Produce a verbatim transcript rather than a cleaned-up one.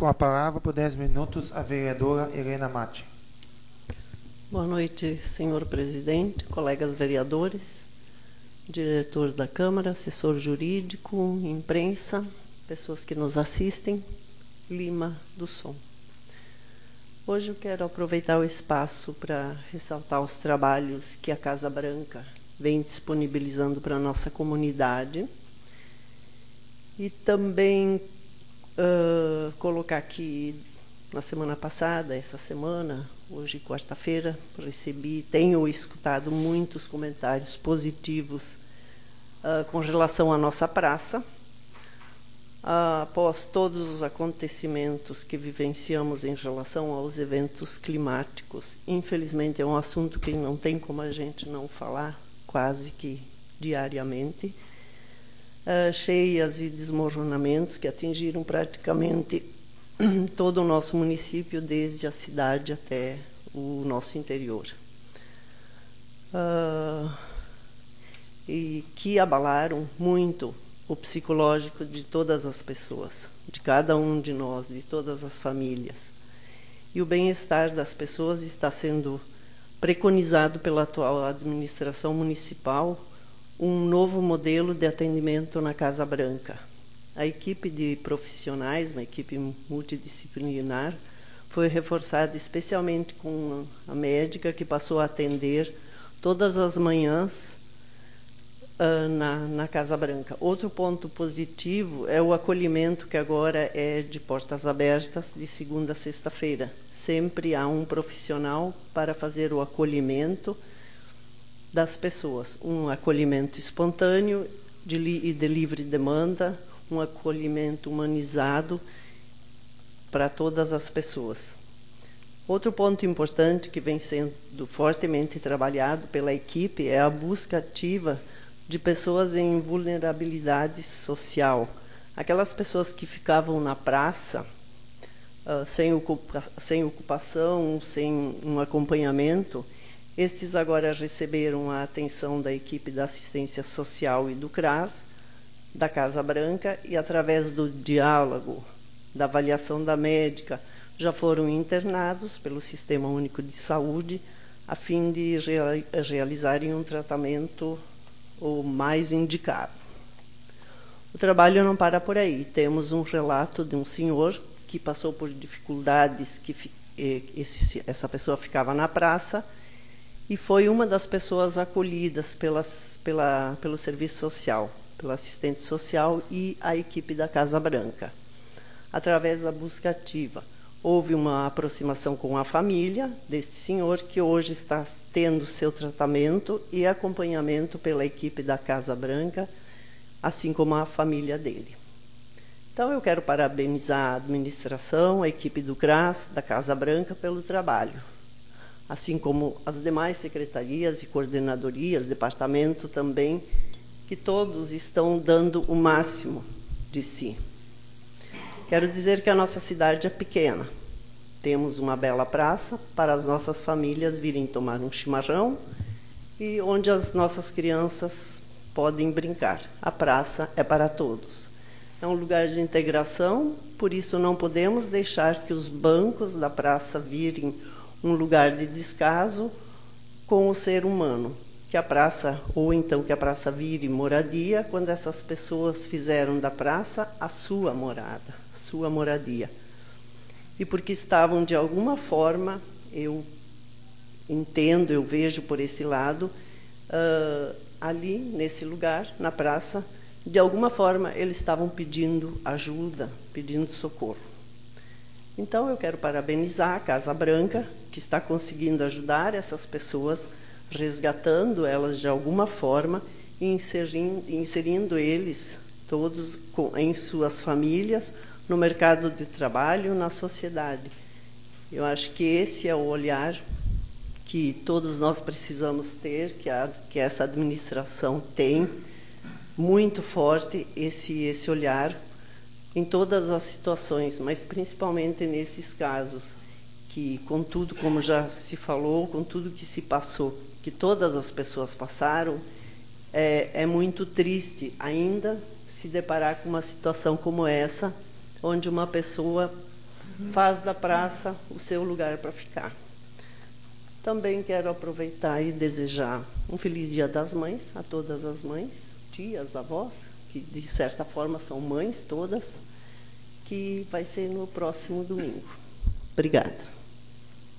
Com a palavra, por dez minutos, a vereadora Helena Matti. Boa noite, senhor presidente, colegas vereadores, diretor da Câmara, assessor jurídico, imprensa, pessoas que nos assistem, Lima do Som. Hoje eu quero aproveitar o espaço para ressaltar os trabalhos que a Casa Branca vem disponibilizando para a nossa comunidade e também uh, colocar aqui, na semana passada, essa semana, hoje quarta-feira, recebi, tenho escutado muitos comentários positivos uh, com relação à nossa praça. Uh, após todos os acontecimentos que vivenciamos em relação aos eventos climáticos, infelizmente é um assunto que não tem como a gente não falar quase que diariamente, uh, cheias e desmoronamentos que atingiram praticamente todo o nosso município, desde a cidade até o nosso interior. Uh, e que abalaram muito o psicológico de todas as pessoas, de cada um de nós, de todas as famílias. E o bem-estar das pessoas está sendo preconizado pela atual administração municipal um novo modelo de atendimento na Casa Branca. A equipe de profissionais, uma equipe multidisciplinar, foi reforçada especialmente com a médica que passou a atender todas as manhãs uh, na, na Casa Branca. Outro ponto positivo é o acolhimento, que agora é de portas abertas, de segunda a sexta-feira. Sempre há um profissional para fazer o acolhimento das pessoas. Um acolhimento espontâneo de li, e de livre demanda, um acolhimento humanizado para todas as pessoas. Outro ponto importante que vem sendo fortemente trabalhado pela equipe é a busca ativa de pessoas em vulnerabilidade social. Aquelas pessoas que ficavam na praça uh, sem, ocupa sem ocupação, sem um acompanhamento, estes agora receberam a atenção da equipe da assistência social e do CRAS, da Casa Branca, e através do diálogo, da avaliação da médica, já foram internados pelo Sistema Único de Saúde a fim de real, realizarem um tratamento o mais indicado. O trabalho não para por aí. Temos um relato de um senhor que passou por dificuldades, que esse, essa pessoa ficava na praça e foi uma das pessoas acolhidas pelas, pela, pelo serviço social, pelo assistente social e a equipe da Casa Branca. Através da busca ativa, houve uma aproximação com a família deste senhor, que hoje está tendo seu tratamento e acompanhamento pela equipe da Casa Branca, assim como a família dele. Então, eu quero parabenizar a administração, a equipe do CRAS, da Casa Branca, pelo trabalho, assim como as demais secretarias e coordenadorias, departamento também, que todos estão dando o máximo de si. Quero dizer que a nossa cidade é pequena. Temos uma bela praça para as nossas famílias virem tomar um chimarrão e onde as nossas crianças podem brincar. A praça é para todos. É um lugar de integração, por isso não podemos deixar que os bancos da praça virem um lugar de descaso com o ser humano. Que a praça, ou então que a praça vire moradia, quando essas pessoas fizeram da praça a sua morada, sua moradia. E porque estavam, de alguma forma, eu entendo, eu vejo por esse lado, uh, ali, nesse lugar, na praça, de alguma forma, eles estavam pedindo ajuda, pedindo socorro. Então, eu quero parabenizar a Casa Branca, que está conseguindo ajudar essas pessoas, resgatando elas de alguma forma e inserindo, inserindo eles todos com, em suas famílias, no mercado de trabalho, na sociedade. Eu acho que esse é o olhar que todos nós precisamos ter, que, a, que essa administração tem, muito forte esse, esse olhar em todas as situações, mas principalmente nesses casos, que com tudo, como já se falou, com tudo que se passou, que todas as pessoas passaram, é, é muito triste ainda se deparar com uma situação como essa, onde uma pessoa faz da praça o seu lugar para ficar. Também quero aproveitar e desejar um feliz Dia das Mães a todas as mães, tias, avós, que de certa forma são mães todas, que vai ser no próximo domingo. Obrigada.